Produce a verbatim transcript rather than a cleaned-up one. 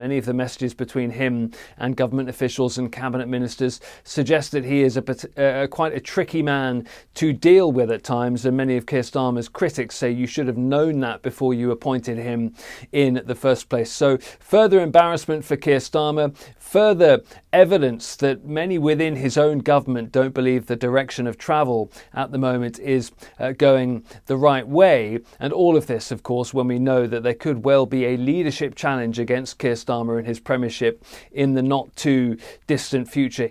Many of the messages between him and government officials and cabinet ministers suggest that he is a, uh, quite a tricky man to deal with at times, and many of Keir Starmer's critics say you should have known that before you appointed him in the first place. So further embarrassment for Keir Starmer, further evidence that many within his own government don't believe the direction of travel at the moment is uh, going the right way. And all of this, of course, when we know that there could well be a leadership challenge against Keir Starmer and his premiership in the not too distant future.